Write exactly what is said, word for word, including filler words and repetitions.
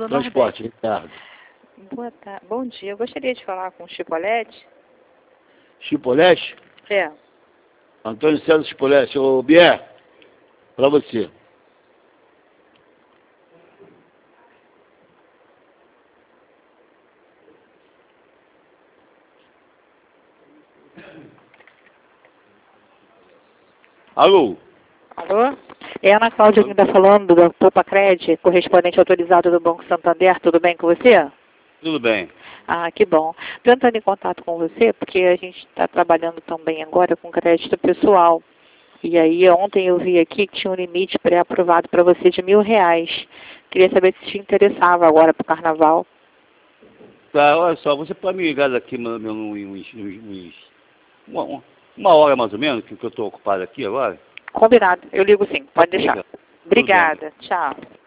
do Transporte, Nordeste. Ricardo. Boa tarde. Bom dia. Eu gostaria de falar com o Chipolete. Chipolete? É. Antônio César Chipolete. Ô, Bier, para você. Alô? Alô? É a Ana Cláudia que está falando do Poupa Cred, correspondente autorizado do Banco Santander. Tudo bem com você? Tudo bem. Ah, que bom. Estou entrando em contato com você porque a gente está trabalhando também agora com crédito pessoal. E aí ontem eu vi aqui que tinha um limite pré-aprovado para você de mil reais. Queria saber se te interessava agora para o carnaval. Tá, olha só, você pode me ligar daqui uns, uns, uns, uma, uma hora mais ou menos, que eu estou ocupado aqui agora? Combinado. Eu ligo sim. Pode deixar. Tudo bem. Obrigada. Tchau.